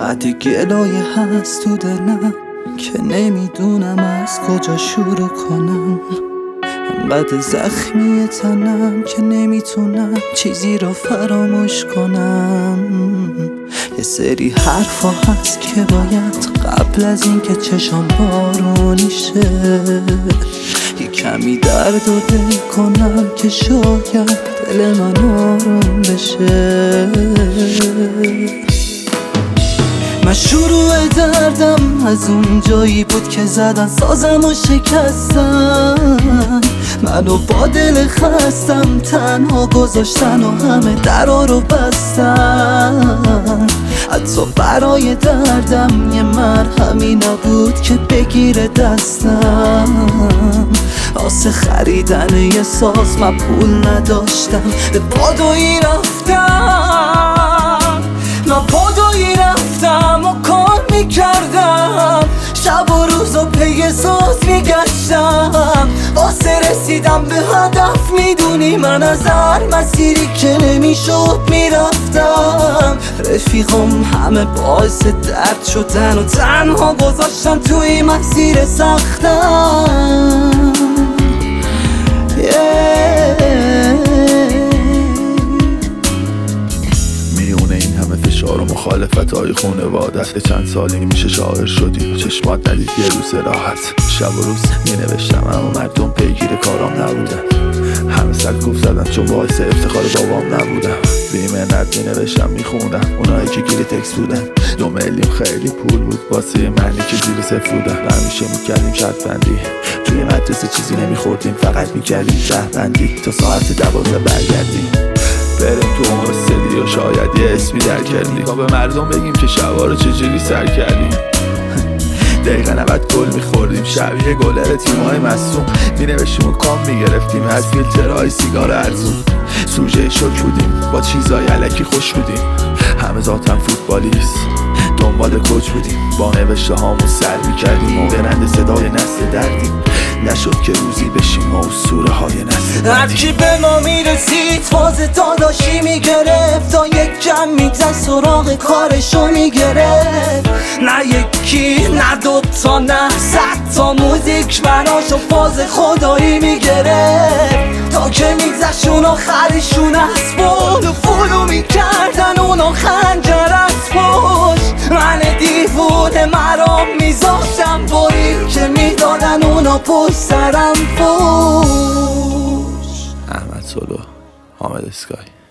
چقدر گلایه هست تو دلم که نمیدونم از کجا شروع کنم. انقدر زخمی تنم که نمیتونم چیزی رو فراموش کنم. یه سری حرفا هست که باید قبل از این که چشام بارونی شه یه کمی درد و دل کنم که شاید دل من آروم بشه. من شروع دردم از اون جایی بود که زدن سازم و شکستن منو با دل خستم تنها گذاشتن و همه درا رو بستن. حتی برای دردم یه مرهمی نبود که بگیره دستم. واسه خریدن یه ساز من پول نداشتم، به بادویی رفتم. من بادویی رفتم و کار میکردم، شب و روز و پی ساز میگشتم. واسه رسیدم به هدف میدونی من از هر مسیری که نمیشد میرفتم. رفیقم همه باعث درد شدن و تنها گذاشتن توی مسیر سختم. میونه این همه فشار و مخالفت های خونوادت چند سالی میشه شاعر شدی چشمات ندید یه روز راحت. شب و روز مینوشتم اما مردم پیگیر کارام نبودن. همه سرکوب زدن چون باعث افتخار بابام نبودم. بی منت مینوشتم میخوندم اونایی که گیری تکس بودن. 2 میلیون خیلی پول بود واسه منی که زیر صفر بودن. همیشه میکردیم شرط بندی توی مدرسه چیزی نمیخوردیم، فقط میکردیم شهر بندی تا ساعت 12 برگردیم بریم تو هاستلی و شاید یه اسمی در کردیم تا به مردم بگیم که شبا رو چجوری سر کردیم. دقیقا 90 گل میخوردیم شبیه گلر تیم‌های مصوم. مینوشتیم و کام میگرفتیم از فیلترهای سیگار ارزون. سوژه شوک بودیم با چیزای الکی خوش بودیم. همه ذاتم فوتبالیست دنبال کوچ بودیم. با نوشته هامون سر میکردیم و برند صدای نسل دردیم. نشد که روزی بشیم و اسطوره های نسل هرکی به ما میرسید فاز داداشی میگرفت تا یک کم میگذشت سراغ کارشو میگرفت. نه یکی نه دوتا نه 100 تا موزیک براشو فاز خدایی میگرفت تا که میگذشت اون آخرشون از بود و فولو میکردن اون خنجر از پشت. من دیوونه مرام میذاشتم بایی که میدادن اونا پشت سرم فوش. احمد سولو، حامد اسکای.